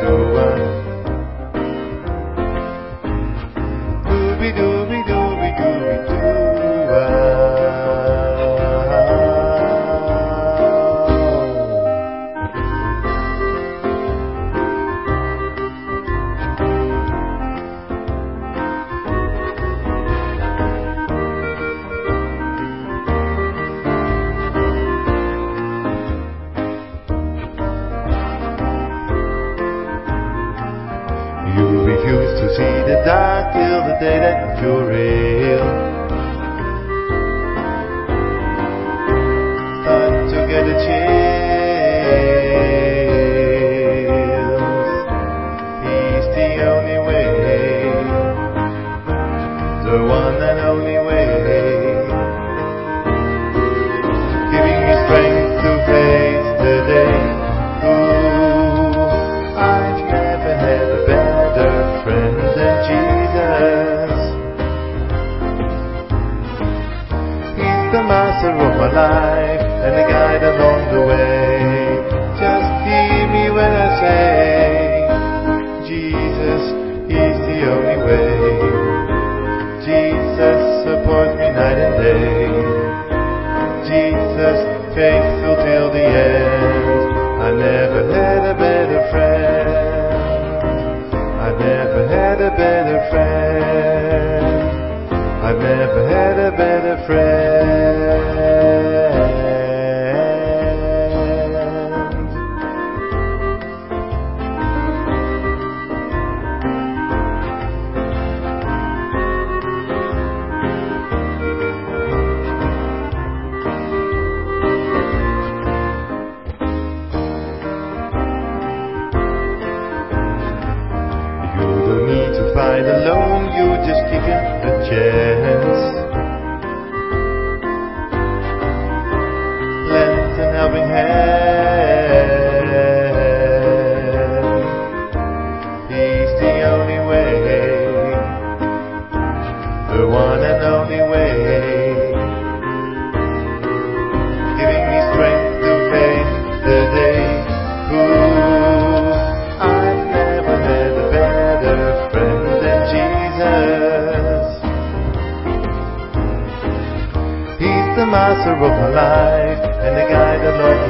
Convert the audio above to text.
Yeshua. Dooby dooby dooby dooby doo. You refuse to see the dark till the day that you're real. Start to get the chills. He's the only way, the one and only way, giving you strength to face the day. Ooh, I've never had a better friend than Jesus. He's the master of my life and the guide along the way. Just hear me when I say, Jesus is the only way. Jesus supports me night and day. Jesus faithful till the end. I never had a better friend. I've never had a better friend. I've never had a better friend. You don't need to fight alone, you just give it a chance. Lend a helping hand. He's the only way, the one and only way, giving me strength to face the day. Ooh, I've never had a better friend than Jesus. He's the master of my life and the guide along